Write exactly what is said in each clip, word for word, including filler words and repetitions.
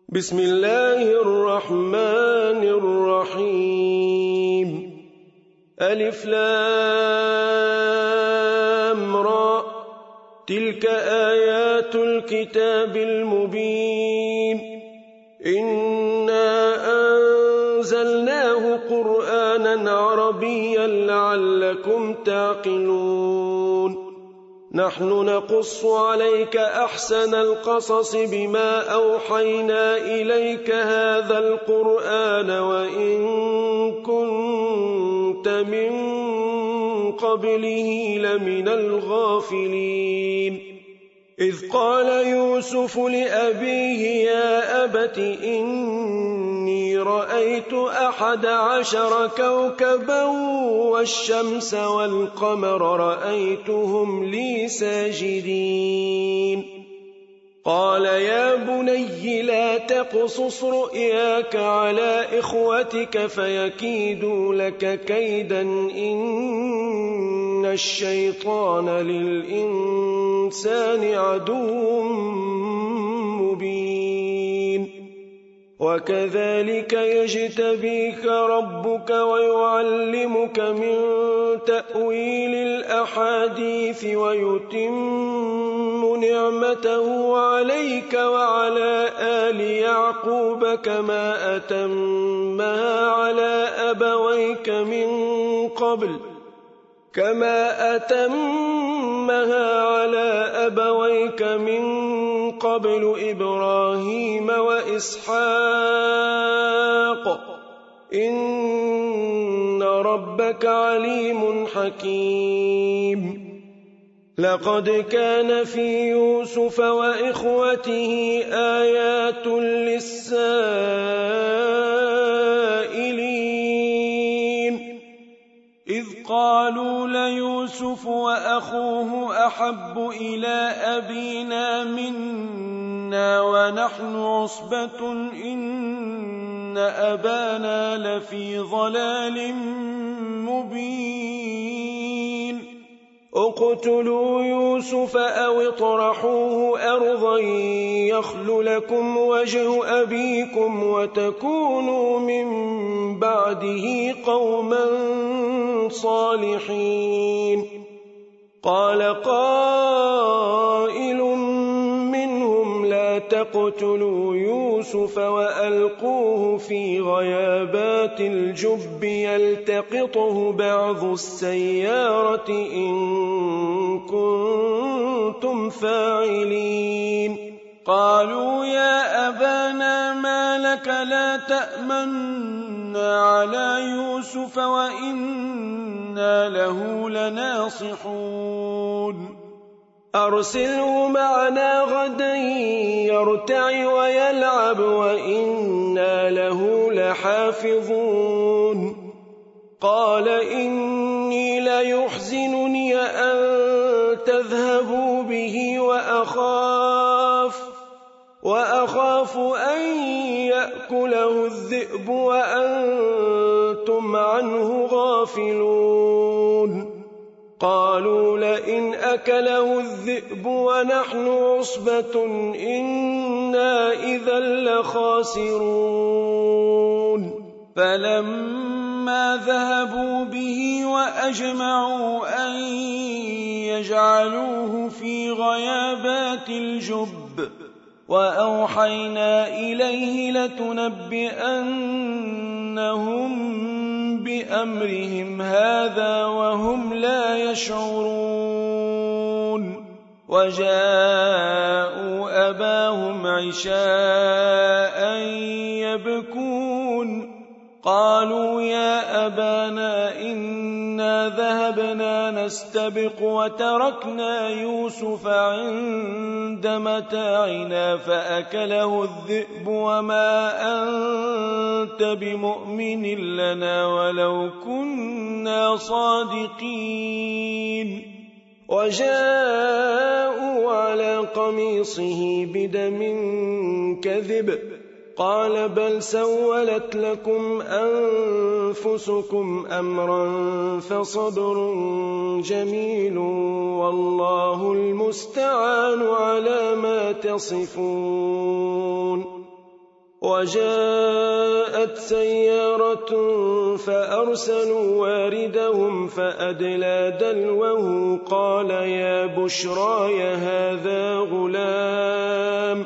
بسم الله الرحمن الرحيم. ألف لام را، تلك آيات الكتاب المبين. إنا أنزلناه قرآنا عربيا لعلكم تعقلون. نحن نقص عليك أحسن القصص بما أوحينا إليك هذا القرآن وإن كنت من قبله لمن الغافلين. إذ قال يوسف لأبيه يا أبت إني رأيت أحد عشر كوكبا والشمس والقمر رأيتهم لي ساجدين. قال يا بني لا تقصص رؤياك على إخوتك فيكيدوا لك كيدا إن الشيطان للإنسان عدو مبين. وكذلك يجتبيك ربك ويعلمك من تأويل الأحاديث ويتم نعمته عليك وعلى آل يعقوب كما أتمها على أبويك من قبل كما أتمها على أبويك من قبل إبراهيم وإسحاق إن ربك عليم حكيم. لقد كان في يوسف وإخوته آيات للسائلين إذ قالوا ليوسف وأخوه أحب إلى أبينا منا ونحن عصبة إن أبانا لفي ضلال مبين. اقتلوا يوسف أو اطرحوه أرضا يخل لكم وجه أبيكم وتكونوا من بعده قوما صالحين. قال قائل منهم لا تقتلوا يوسف وألقوه في غيابات الجب يلتقطه بعض السيارة إن كنتم فاعلين. قالوا يا أبانا ما لك لا تأمنا على يوسف وإنا له لناصحون. أرسله معنا غدا يرتع ويلعب وإنا له لحافظون. قال إني ليحزنني أن تذهبوا به وأخاف وأخاف أن يأكله الذئب وأنتم عنه غافلون. قالوا لئن أكله الذئب ونحن عصبة إنا إذا لخاسرون. فلما ذهبوا به وأجمعوا أن يجعلوه في غيابات الجب وأوحينا إليه لتنبئنهم بأمرهم هذا وهم لا يشعرون. وجاءوا أباهم عشاء يبكون. قالوا يا أبانا إنا ذهبنا نستبق وتركنا يوسف عند متاعنا فأكله الذئب وما أنت بمؤمن لنا ولو كنا صادقين. وجاءوا على قميصه بدم كذب قال بل سولت لكم أنفسكم أمرا فصبر جميل والله المستعان على ما تصفون. وجاءت سيارة فأرسلوا واردهم فأدلى دلوه قال يا بشراي هذا غلام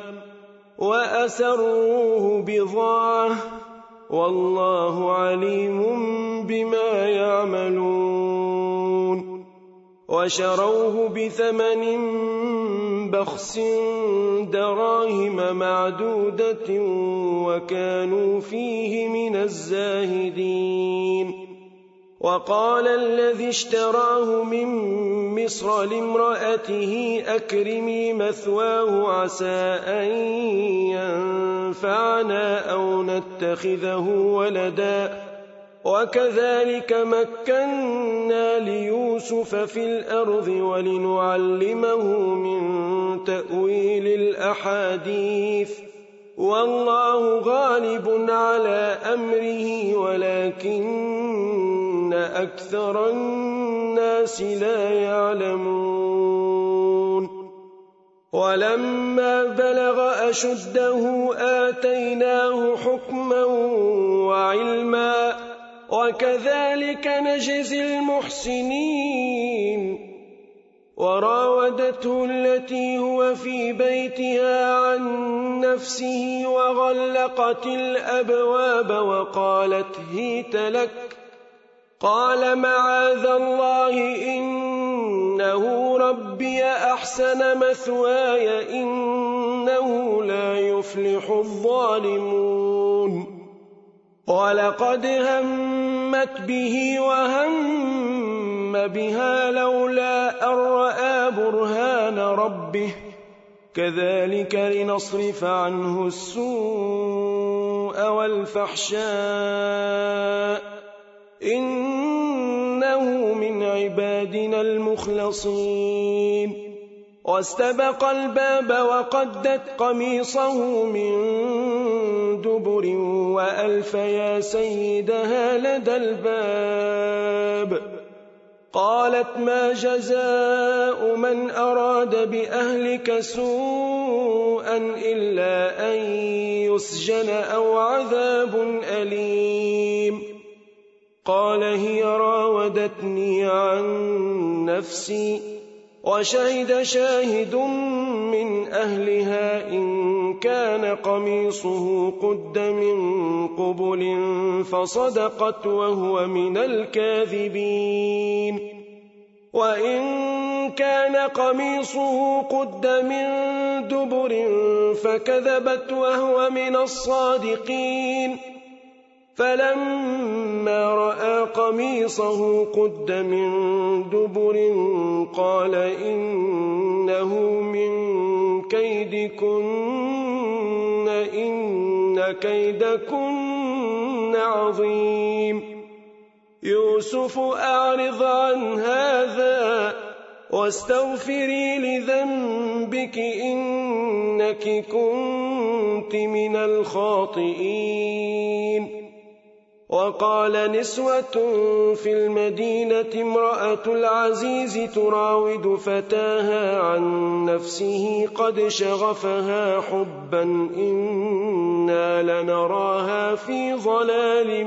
وأسروه بضاعة والله عليم بما يعملون وشروه بثمن بخس دراهم معدودة وكانوا فيه من الزاهدين وقال الذي اشتراه من مصر لامرأته أكرمي مثواه عسى أن ينفعنا أو نتخذه ولدا وكذلك مكنا ليوسف في الأرض ولنعلمه من تأويل الأحاديث والله غالب على أمره ولكن أكثر الناس لا يعلمون ولما بلغ أشده آتيناه حكما وعلما وكذلك نجزي المحسنين وراودته التي هو في بيتها عن نفسه وغلقت الأبواب وقالت هيت لك قال معاذ الله إنه ربي أحسن مثواي إنه لا يفلح الظالمون ولقد همت به وهم بها لولا أن رأى برهان ربه كذلك لنصرف عنه السوء والفحشاء إنه من عبادنا المخلصين واستبق الباب وقدت قميصه من دبر وألف يا سيدها لدى الباب قالت ما جزاء من أراد بأهلك سوءا إلا أن يسجن أو عذاب أليم قال هي راودتني عن نفسي وشهد شاهد من أهلها إن كان قميصه قد من قبل فصدقت وهو من الكاذبين وإن كان قميصه قد من دبر فكذبت وهو من الصادقين فلما رأى قميصه قد من دبر قال إنه من كيدكن إن كيدكن عظيم يوسف أعرض عن هذا واستغفري لذنبك إنك كنت من الخاطئين وقال نسوة في المدينة امرأة العزيز تراود فتاها عن نفسه قد شغفها حبا إنا لنراها في ضلال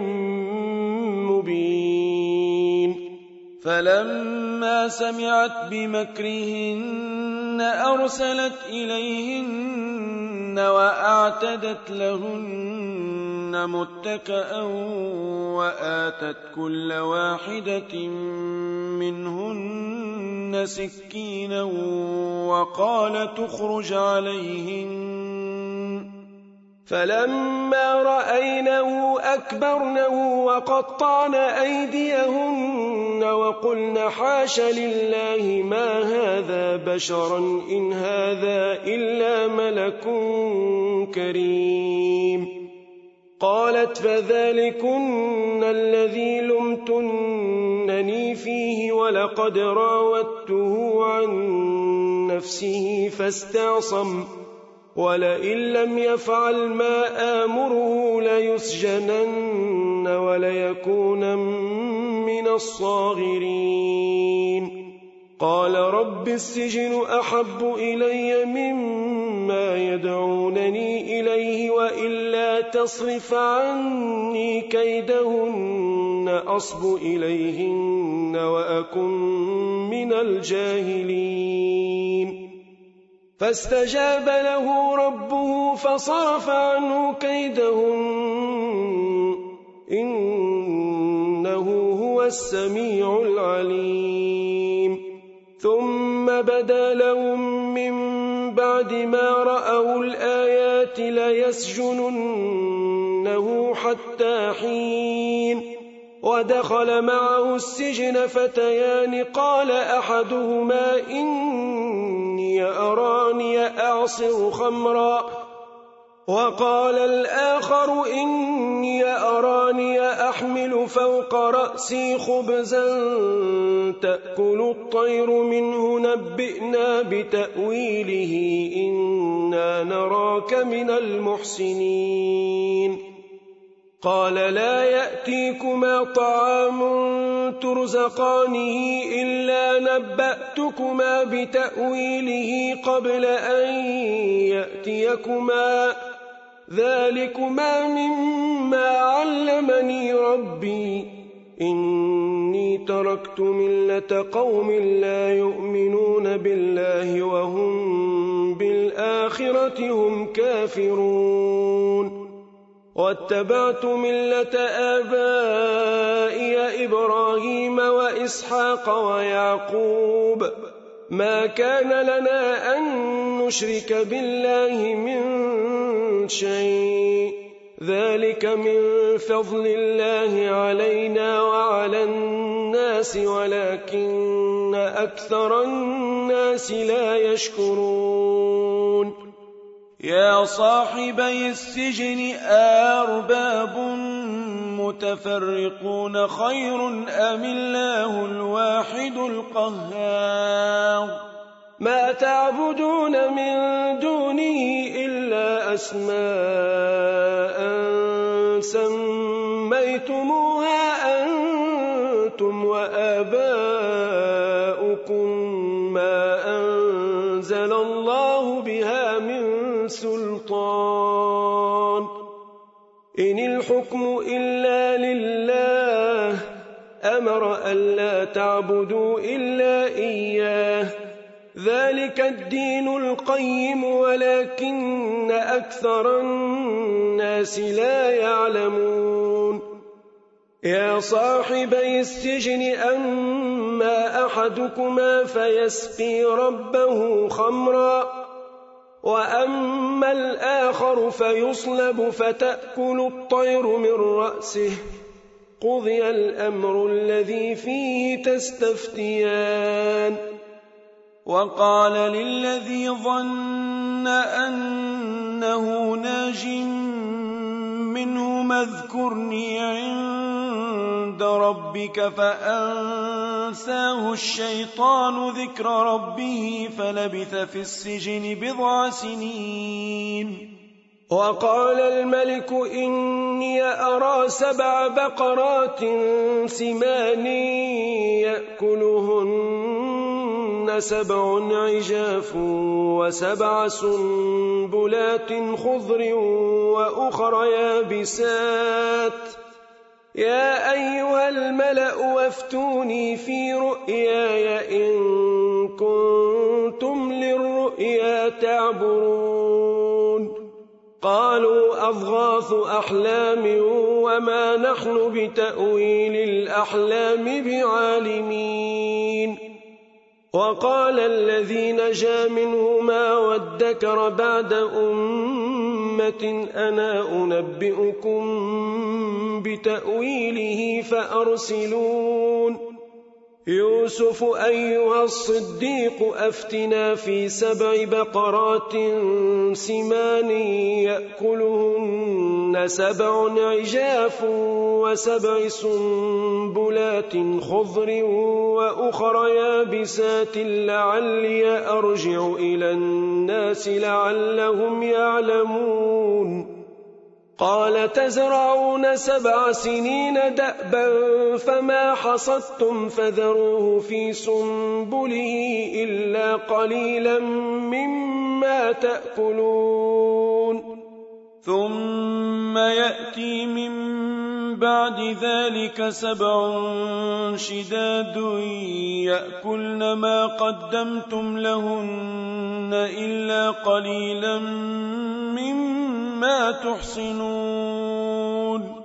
مبين فلما سمعت بمكرهن أرسلت إليهن وأعتدت لهن متكئا وآتت كل واحدة منهن سكينا وقالت اخرج عليهن فلما رأينه أكبرنه وقطعن أيديهن وقلن حاش لله ما هذا بشرا إن هذا إلا ملك كريم قالت فذلكن الذي لمتنني فيه ولقد راودته عن نفسه فاستعصم ولئن لم يفعل ما آمره ليسجنن وليكون من الصاغرين قال رب السجن أحب إلي مما يدعونني إليه وإلا تصرف عني كيدهن أصب إليهن وأكن من الجاهلين فاستجاب له ربه فصرف عنه كيدهن إنه هو السميع العليم ثم بدا لهم من بعد ما رأوا الآيات ليسجننه حتى حين ودخل معه السجن فتيان قال أحدهما إني أراني أعصر خمرا وقال الآخر إني أراني أحمل فوق رأسي خبزا تأكل الطير منه نبئنا بتأويله إنا نراك من المحسنين قال لا يأتيكما طعام ترزقانه إلا نبأتكما بتأويله قبل أن يأتيكما ذلكما مما علمني ربي إني تركت ملة قوم لا يؤمنون بالله وهم بالآخرة هم كافرون واتبعت ملة آبائي إبراهيم وإسحاق ويعقوب ما كان لنا أن نشرك بالله من شيء ذلك من فضل الله علينا وعلى الناس ولكن أكثر الناس لا يشكرون يا صاحبي السجن أرباب متفرقون خير أم الله الواحد القهار ما تعبدون من دونه إلا أسماء سميتموها أنتم وآباؤكم ما أنزل الله بها من سلطان إن الحكم إلا لله أمر ألا تعبدوا إلا إياه ذلك الدين القيم ولكن أكثر الناس لا يعلمون يا صاحبي السجن أما أحدكما فيسقي ربه خمرا وأما الآخر فيصلب فتأكل الطير من رأسه قضي الأمر الذي فيه تستفتيان وقال للذي ظن أنه ناج منه اذكرني عند ربك فأنساه الشيطان ذكر ربه فلبث في السجن بضع سنين وقال الملك إني أرى سبع بقرات سمان يأكلهن سبع عجاف وسبع سنبلات خضر وأخر يابسات يا أيها الملأ وافتوني في رؤياي إن كنتم للرؤيا تعبرون قالوا أضغاث أحلام وما نحن بتأويل الأحلام بعالمين وقال الذي نجا منهما وادكر بعد أمة أنا أنبئكم بتأويله فأرسلون يوسف أيها الصديق أفتنا في سبع بقرات سمان يأكلهن سبع عجاف وسبع سنبلات خضر وأخر يابسات لعلي أرجع إلى الناس لعلهم يعلمون قال تزرعون سبع سنين دأبا فما حصدتم فذروه في سنبله إلا قليلا مما تأكلون ثم يأتي من بعد ذلك سبع شداد يأكلن ما قدمتم لهن إلا قليلا مما تحصنون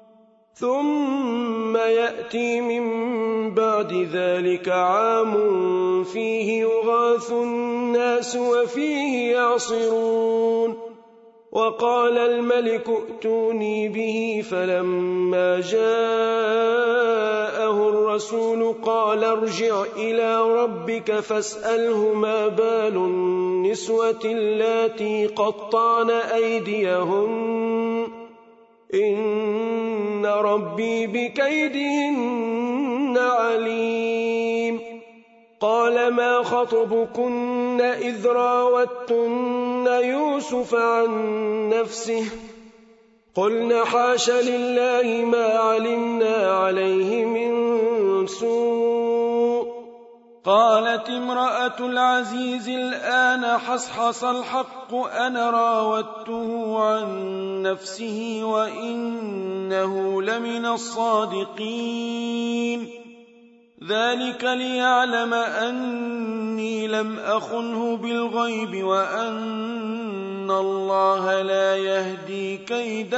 ثم يأتي من بعد ذلك عام فيه يغاث الناس وفيه يعصرون وقال الملك ائتوني به فلما جاءه الرسول قال ارجع إلى ربك فاسأله ما بال النسوة اللاتي قطعن أيديهن إن ربي بكيدهن عليم قال ما خطبكن إذ راوتن يوسف عن نفسه قلنا حاش لله ما علمنا عليه من سوء قالت امرأة العزيز الآن حصحص الحق أنا راودته عن نفسه وإنه لمن الصادقين ذلك ليعلم أني لم أخنه بالغيب وأن الله لا يهدي كيد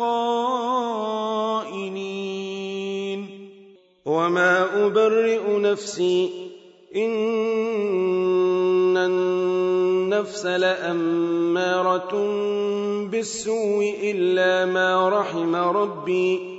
الخائنين وما أبرئ نفسي إن النفس لأمارة بالسوء إلا ما رحم ربي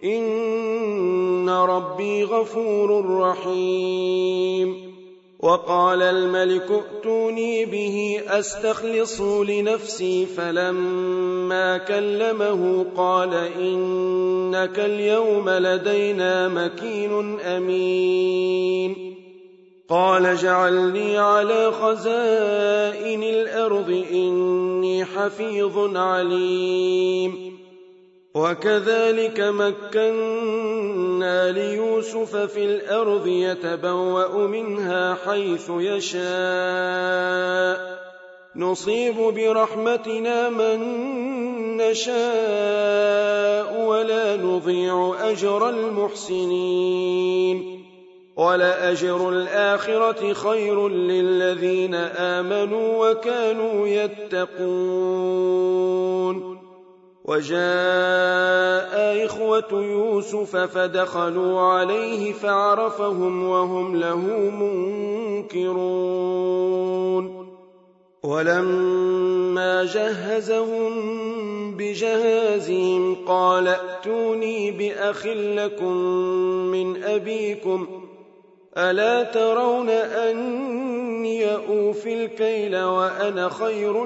إن ربي غفور رحيم وقال الملك ائتوني به أستخلصه لنفسي فلما كلمه قال إنك اليوم لدينا مكين أمين قال اجعلني على خزائن الأرض إني حفيظ عليم وكذلك مكنا ليوسف في الأرض يتبوأ منها حيث يشاء نصيب برحمتنا من نشاء ولا نضيع أجر المحسنين ولأجر الآخرة خير للذين آمنوا وكانوا يتقون وجاء إخوة يوسف فدخلوا عليه فعرفهم وهم له منكرون ولما جهزهم بجهازهم قال ائتوني بأخ لكم من أبيكم ألا ترون أني أوفي الكيل وأنا خير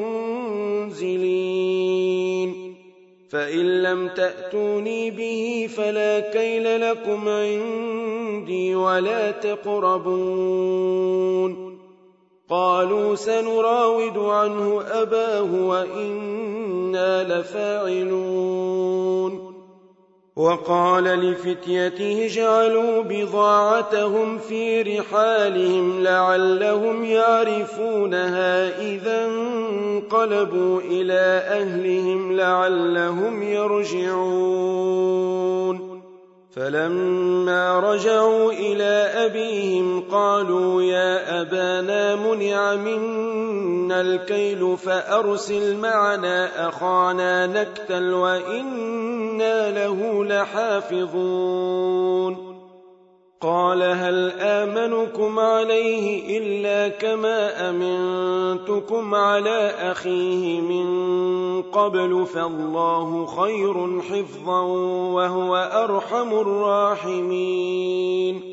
المنزلين فإن لم تأتوني به فلا كيل لكم عندي ولا تقربون قالوا سنراود عنه أباه وإنا لفاعلون وقال لفتيته اجعلوا بضاعتهم في رحالهم لعلهم يعرفونها إذا انقلبوا إلى أهلهم لعلهم يرجعون فلما رجعوا إلى أبيهم قالوا يا أبانا منع منا الكيل فأرسل معنا أخانا نكتل وإنا له لحافظون قال هل آمنكم عليه إلا كما أمنتكم على أخيه من قبل فالله خير حفظا وهو أرحم الراحمين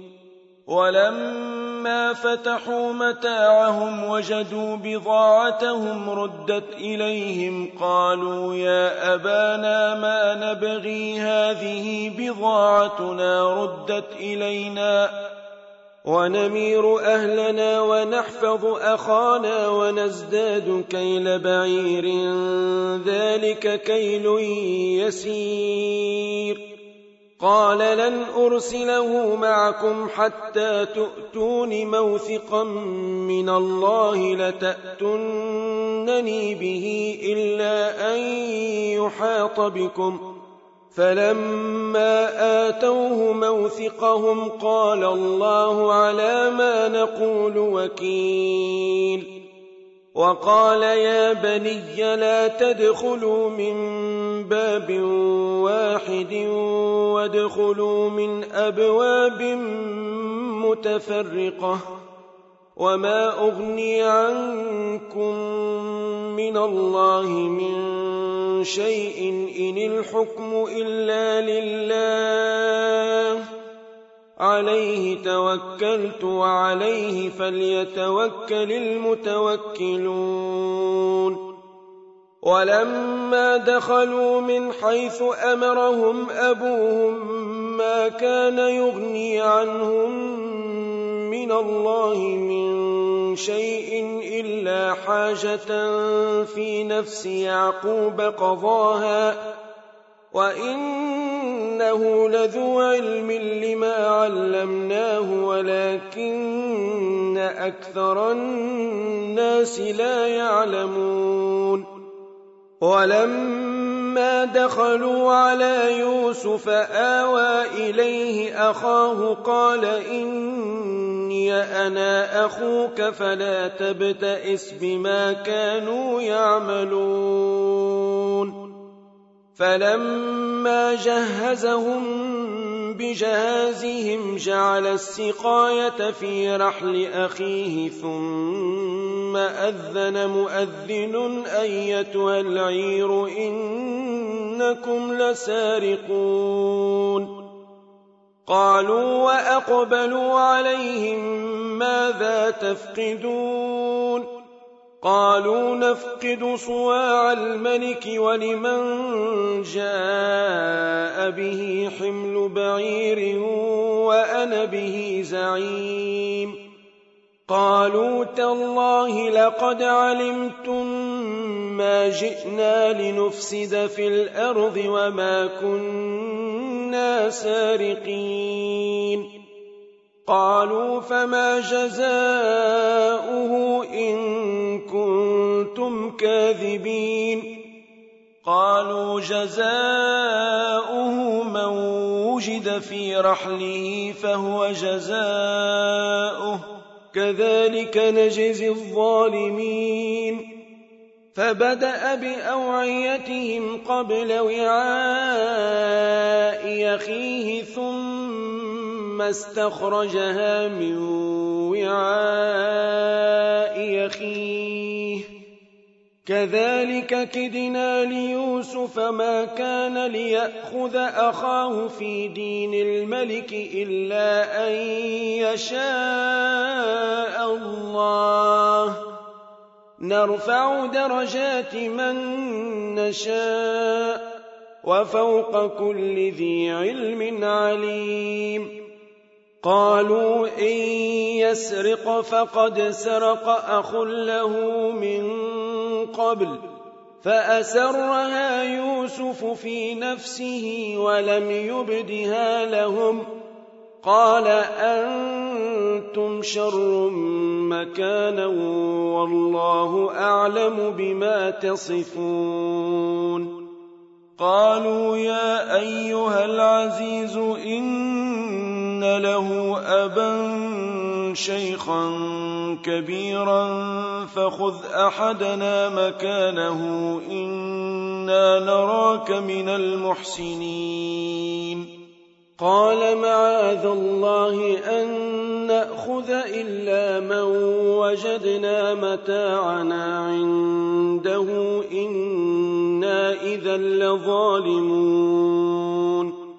ولما فتحوا متاعهم وجدوا بضاعتهم ردت إليهم قالوا يا أبانا ما نبغي هذه بضاعتنا ردت إلينا ونمير أهلنا ونحفظ أخانا ونزداد كيل بعير ذلك كيل يسير قال لن أرسله معكم حتى تؤتون موثقا من الله لتأتونني به إلا أن يحاط بكم. فلما آتوه موثقهم قال الله على ما نقول وكيل. وقال يا بني لا تدخلوا من باب واحد وادخلوا من أبواب متفرقة وما أغني عنكم من الله من شيء إن الحكم إلا لله عليه توكلت وعليه فليتوكل المتوكلون. ولما دخلوا من حيث أمرهم أبوهم ما كان يغني عنهم من الله من شيء إلا حاجة في نفس يعقوب قضاها وإنه لذو علم لما علمناه ولكن أكثر الناس لا يعلمون. ولما دخلوا على يوسف آوى إليه أخاه قال إني أنا أخوك فلا تبتئس بما كانوا يعملون. فلما جهزهم بجهازهم جعل السقاية في رحل أخيه ثم أذن مؤذن أيتها العير إنكم لسارقون. قالوا وأقبلوا عليهم ماذا تفقدون؟ قالوا نفقد صواع الملك ولمن جاء به حمل بعير وأنا به زعيم. قالوا تالله لقد علمتم ما جئنا لنفسد في الأرض وما كنا سارقين. قالوا فما جزاؤه إن كنتم كاذبين؟ قالوا جزاؤه من وجد في رحله فهو جزاؤه كذلك نجزي الظالمين. فبدأ بأوعيتهم قبل وعاء أخيه ثم استخرجها من وعاء أخيه كذلك كدنا ليوسف ما كان ليأخذ أخاه في دين الملك إلا أن يشاء الله نرفع درجات من نشاء وفوق كل ذي علم عليم. قالوا إن يسرق فقد سرق أخ له من قبل فأسرها يوسف في نفسه ولم يبدها لهم. قال أنتم شر مكانا والله أعلم بما تصفون. قالوا يا أيها العزيز إن له أبا شيخا كبيرا فخذ أحدنا مكانه إنا نراك من المحسنين. قال معاذ الله أن نأخذ إلا من وجدنا متاعنا عنده إنا إذا لظالمون.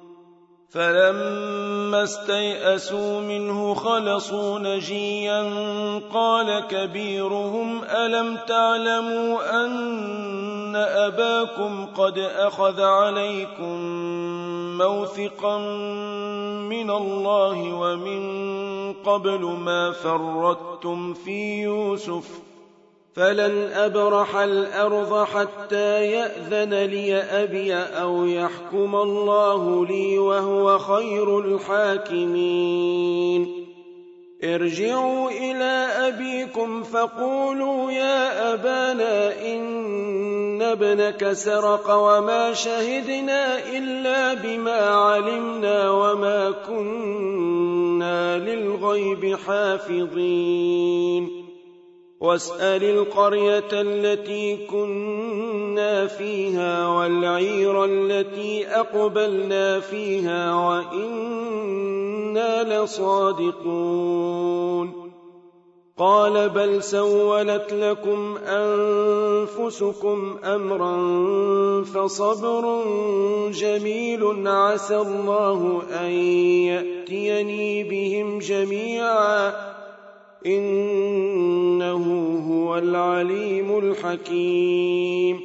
فلما استيئسوا منه خلصوا نجيا قال كبيرهم ألم تعلموا أن أباكم قد أخذ عليكم موثقا من الله ومن قبل ما فرطتم في يوسف فلن أبرح الأرض حتى يأذن لي أبي أو يحكم الله لي وهو خير الحاكمين ارجعوا إلى أبيكم فقولوا يا أبانا إن ابنك سرق وما شهدنا إلا بما علمنا وما كنا للغيب حافظين واسأل القرية التي كنا فيها والعير التي أقبلنا فيها وإنا لصادقون قال بل سولت لكم أنفسكم أمرا فصبر جميل عسى الله أن يأتيني بهم جميعا إنه هو العليم الحكيم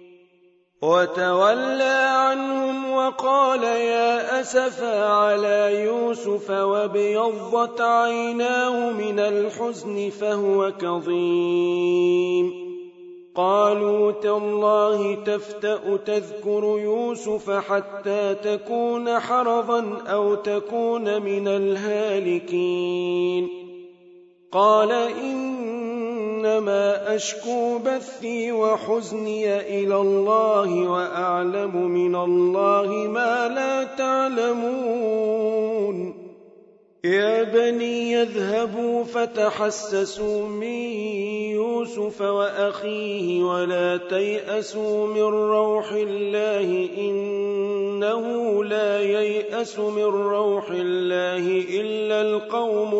وتولى عنهم وقال يا أسفا على يوسف وابيضت عيناه من الحزن فهو كظيم قالوا تالله تفتأ تذكر يوسف حتى تكون حرضا أو تكون من الهالكين قال إنما أشكو بثي وحزني إلى الله وأعلم من الله ما لا تعلمون يا بني يذهبوا فتحسسوا من يوسف وأخيه ولا تيأسوا من روح الله إنه لا ييأس من روح الله إلا القوم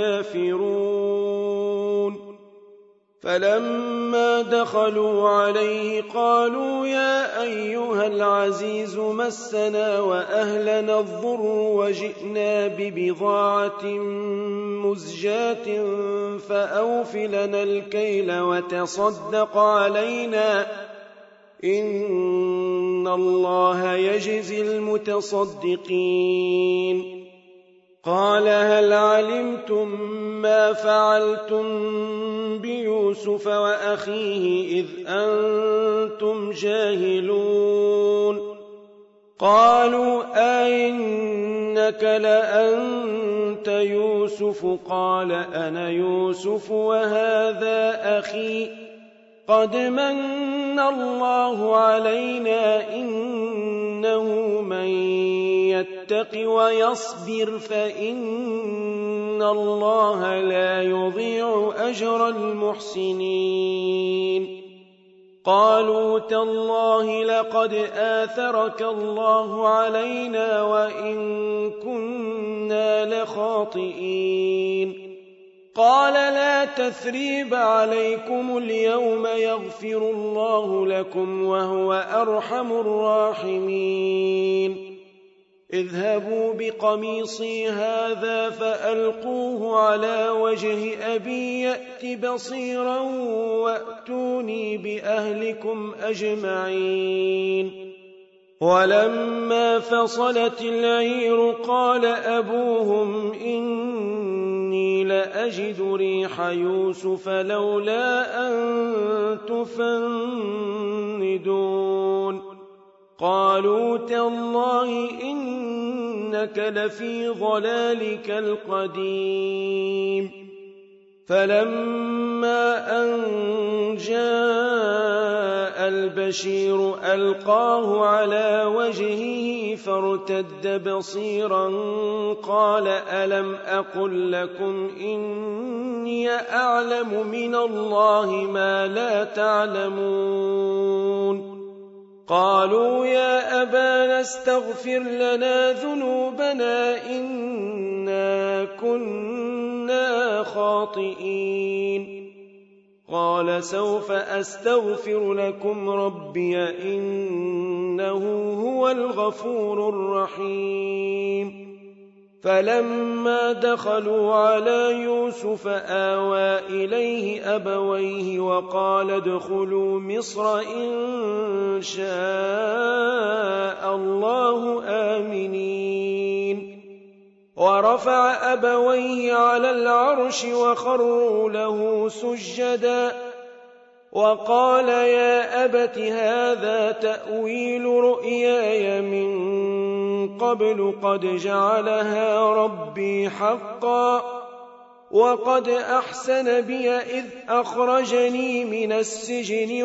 الكافرون فلما دخلوا عليه قالوا يا أيها العزيز مسنا وأهلنا الضر وجئنا ببضاعة مزجاة فأوف لنا الكيل وتصدق علينا إن الله يجزي المتصدقين قال هل علمتم ما فعلتم بيوسف وأخيه إذ أنتم جاهلون قالوا أئنك لأنت يوسف قال أنا يوسف وهذا أخي قد من الله علينا إنه من يتق ويصبر فإن الله لا يضيع أجر المحسنين قالوا تالله لقد آثرك الله علينا وإن كنا لخاطئين قال لا تثريب عليكم اليوم يغفر الله لكم وهو أرحم الراحمين اذهبوا بقميصي هذا فألقوه على وجه أبي يأت بصيرا وأتوني بأهلكم أجمعين ولما فصلت العير قال أبوهم إني لأجد ريح يوسف لولا أن تفندون قالوا تالله إنك لفي ضلالك القديم فلما أن جاء البشير ألقاه على وجهه فارتد بصيرا قال ألم أقل لكم إني أعلم من الله ما لا تعلمون قالوا يا أبانا استغفر لنا ذنوبنا إنا كنا خاطئين قال سوف أستغفر لكم ربي إنه هو الغفور الرحيم فلما دخلوا على يوسف آوى إليه أبويه وقال ادخلوا مصر إن شاء الله آمنين ورفع أبويه على العرش وخروا له سجدا وقال يا أبت هذا تأويل رؤياي من قبل قد جعلها ربي حقا وقد أحسن بي إذ أخرجني من السجن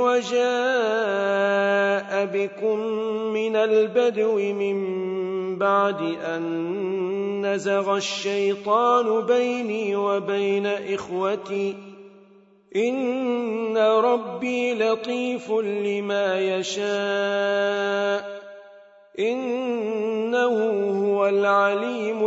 وجاء بكم من البدو من بعد أن نزغ الشيطان بيني وبين إخوتي إن ربي لطيف لما يشاء إنه هو العليم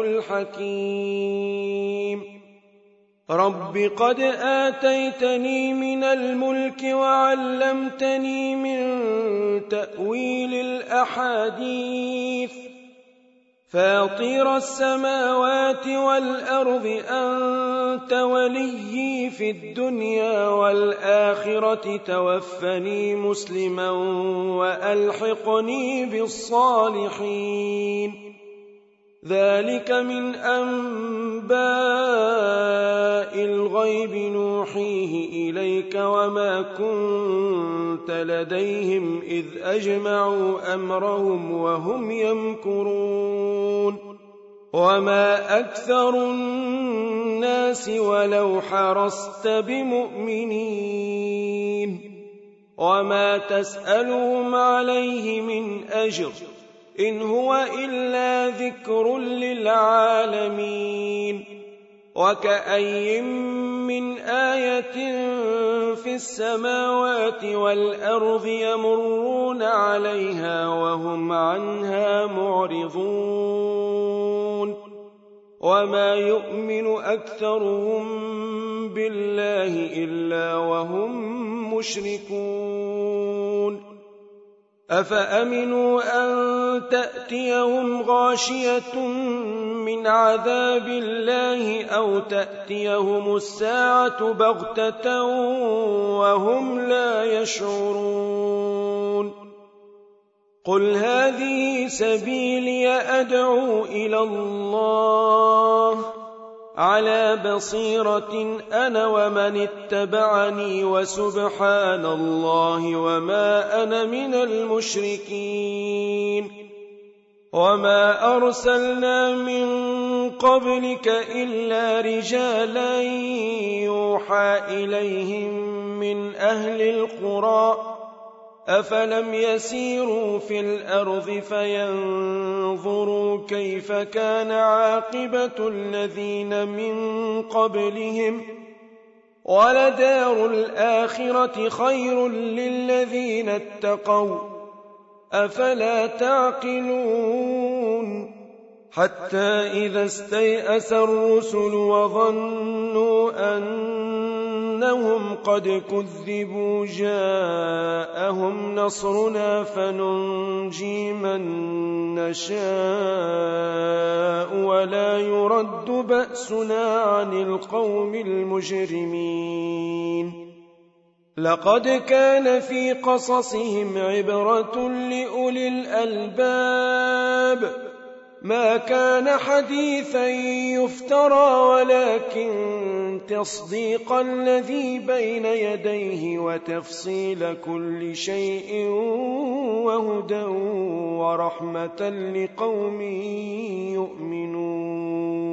الحكيم رب قد آتيتني من الملك وعلمتني من تأويل الأحاديث فاطر السماوات والأرض أنت وليي في الدنيا والآخرة توفني مسلما وألحقني بالصالحين ذلك من أنباء الغيب نوحيه إليك وما كنت لديهم إذ أجمعوا أمرهم وهم يمكرون وما أكثر الناس ولو حرصت بمؤمنين وما تسألهم عليه من أجر إن هو إلا ذكر للعالمين وكأي من آية في السماوات والأرض يمرون عليها وهم عنها معرضون وما يؤمن أكثرهم بالله إلا وهم مشركون أفأمنوا أن تأتيهم غاشية من عذاب الله أو تأتيهم الساعة بغتة وهم لا يشعرون قل هذه سبيلي أدعو إلى الله على بصيرة أنا ومن اتبعني وسبحان الله وما أنا من المشركين وما أرسلنا من قبلك إلا رجالا يوحى إليهم من أهل القرى أفلم يسيروا في الأرض فينظروا كيف كان عاقبة الذين من قبلهم ولدار الآخرة خير للذين اتقوا أفلا تعقلون حتى إذا استيأس الرسل وظنوا أنهم قد كذبوا جاءهم نصرنا فننجي من نشاء ولا يرد بأسنا عن القوم المجرمين لقد كان في قصصهم عبرة لأولي الألباب ما كان حديثا يفترى ولكن تصديق الذي بين يديه وتفصيل كل شيء وهدى ورحمة لقوم يؤمنون